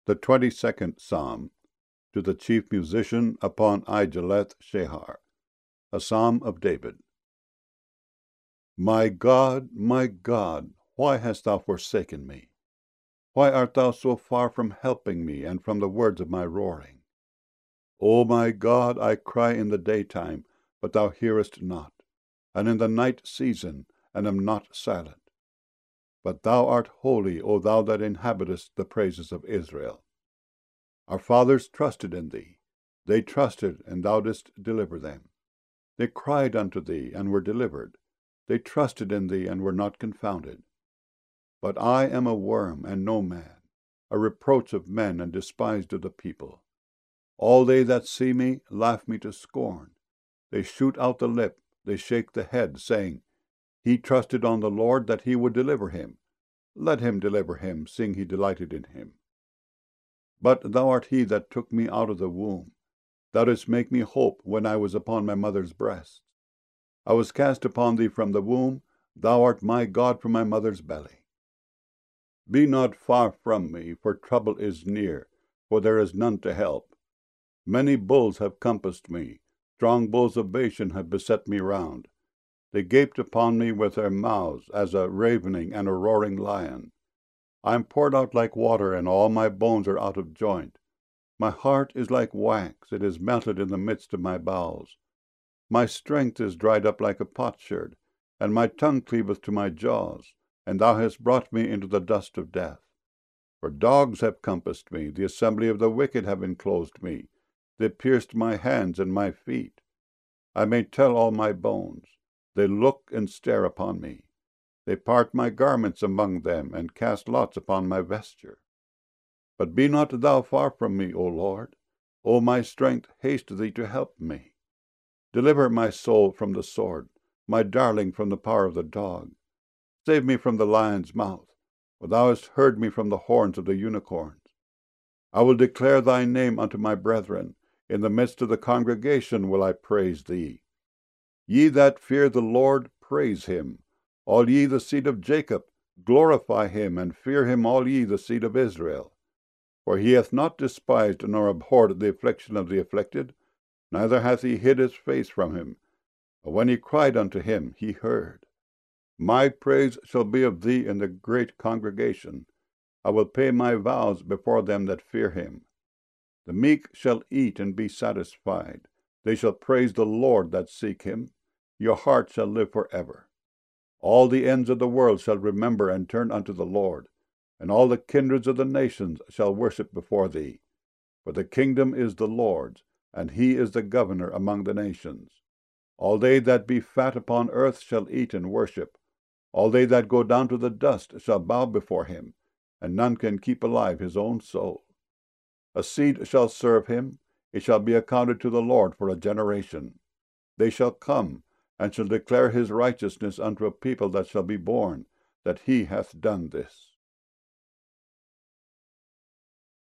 The 22nd Psalm, to the chief musician upon Ijeleth-Shehar, a psalm of David. My God, why hast thou forsaken me? Why art thou so far from helping me, and from the words of my roaring? O my God, I cry in the daytime, but thou hearest not, and in the night season, and am not silent. But thou art holy, O thou that inhabitest the praises of Israel. Our fathers trusted in thee. They trusted, and thou didst deliver them. They cried unto thee, and were delivered. They trusted in thee, and were not confounded. But I am a worm, and no man, a reproach of men, and despised of the people. All they that see me laugh me to scorn. They shoot out the lip, they shake the head, saying, He trusted on the Lord that he would deliver him. Let him deliver him, seeing he delighted in him. But thou art he that took me out of the womb. Thou didst make me hope when I was upon my mother's breast. I was cast upon thee from the womb. Thou art my God from my mother's belly. Be not far from me, for trouble is near, for there is none to help. Many bulls have compassed me. Strong bulls of Bashan have beset me round. They gaped upon me with their mouths, as a ravening and a roaring lion. I am poured out like water, and all my bones are out of joint. My heart is like wax, it is melted in the midst of my bowels. My strength is dried up like a potsherd, and my tongue cleaveth to my jaws, and thou hast brought me into the dust of death. For dogs have compassed me, the assembly of the wicked have enclosed me. They pierced my hands and my feet. I may tell all my bones. They look and stare upon me. They part my garments among them, and cast lots upon my vesture. But be not thou far from me, O Lord. O my strength, haste thee to help me. Deliver my soul from the sword, my darling from the power of the dog. Save me from the lion's mouth, for thou hast heard me from the horns of the unicorns. I will declare thy name unto my brethren. In the midst of the congregation will I praise thee. Ye that fear the Lord, praise him. All ye the seed of Jacob, glorify him, and fear him all ye the seed of Israel. For he hath not despised nor abhorred the affliction of the afflicted, neither hath he hid his face from him. But when he cried unto him, he heard. My praise shall be of thee in the great congregation. I will pay my vows before them that fear him. The meek shall eat and be satisfied. They shall praise the Lord that seek him. Your heart shall live forever. All the ends of the world shall remember and turn unto the Lord, and all the kindreds of the nations shall worship before thee. For the kingdom is the Lord's, and he is the governor among the nations. All they that be fat upon earth shall eat and worship. All they that go down to the dust shall bow before him, and none can keep alive his own soul. A seed shall serve him, it shall be accounted to the Lord for a generation. They shall come, and shall declare his righteousness unto a people that shall be born, that he hath done this.